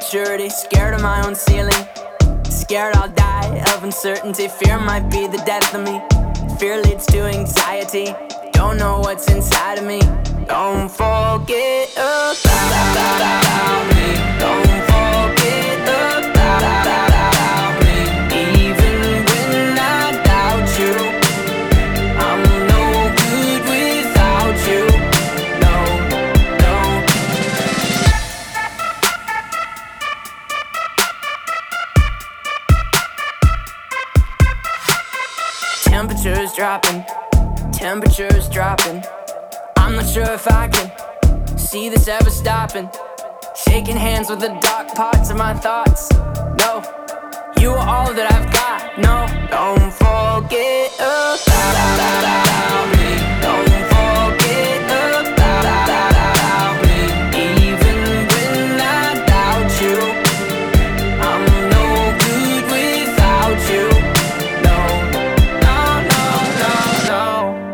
immaturity, scared of my own ceiling, scared I'll die of uncertainty. Fear might be the death of me. Fear leads to anxiety. Don't know what's inside of me. Don't forget about me. Don't forget about me. Even when I doubt you, I'm no good without you. No, no. Temperature's dropping. Temperature's dropping. I'm not sure if I can see this ever stopping. Shaking hands with the dark parts of my thoughts. No, you are all that I've got. No, don't forget about me. Don't forget about me. Even when I doubt you, I'm no good without you. No, no, no, no, no.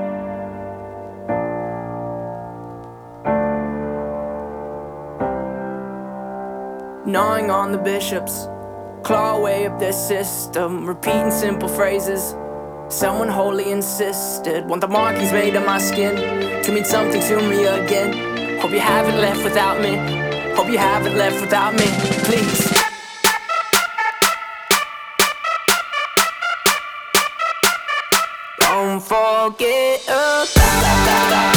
Gnawing on the bishops, claw away up their system, repeating simple phrases someone wholly insisted. Want the markings made on my skin to mean something to me again. Hope you haven't left without me. Hope you haven't left without me. Please. Don't forget about